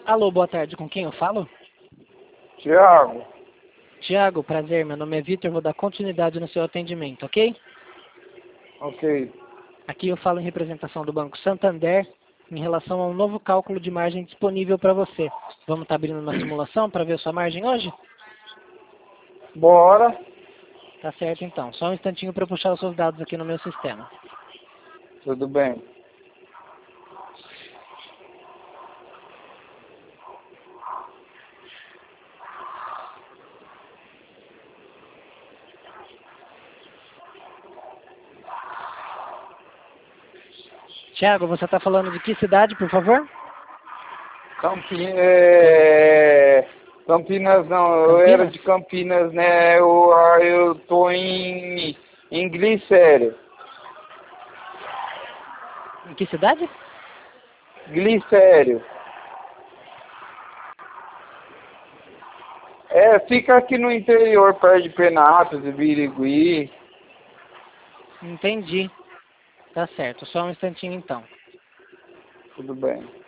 Alô, boa tarde. Com quem eu falo? Tiago, Tiago, prazer. Meu nome é Vitor. Vou dar continuidade no seu atendimento, ok? ok. Aqui eu falo em representação do Banco Santander em relação a um novo cálculo de margem disponível para você. Vamos estar abrindo uma simulação para ver a sua margem hoje? Bora. Tá certo então. Só um instantinho para eu puxar os seus dados aqui no meu sistema. Tudo bem. Tiago, você está falando de que cidade, por favor? Campinas não, eu Campinas? era de Campinas, né? Eu tô em Glicério. Em que cidade? Glicério. Fica aqui no interior, perto de Penápolis, de Birigui. Entendi. Tá certo. Só um instantinho então. Tudo bem.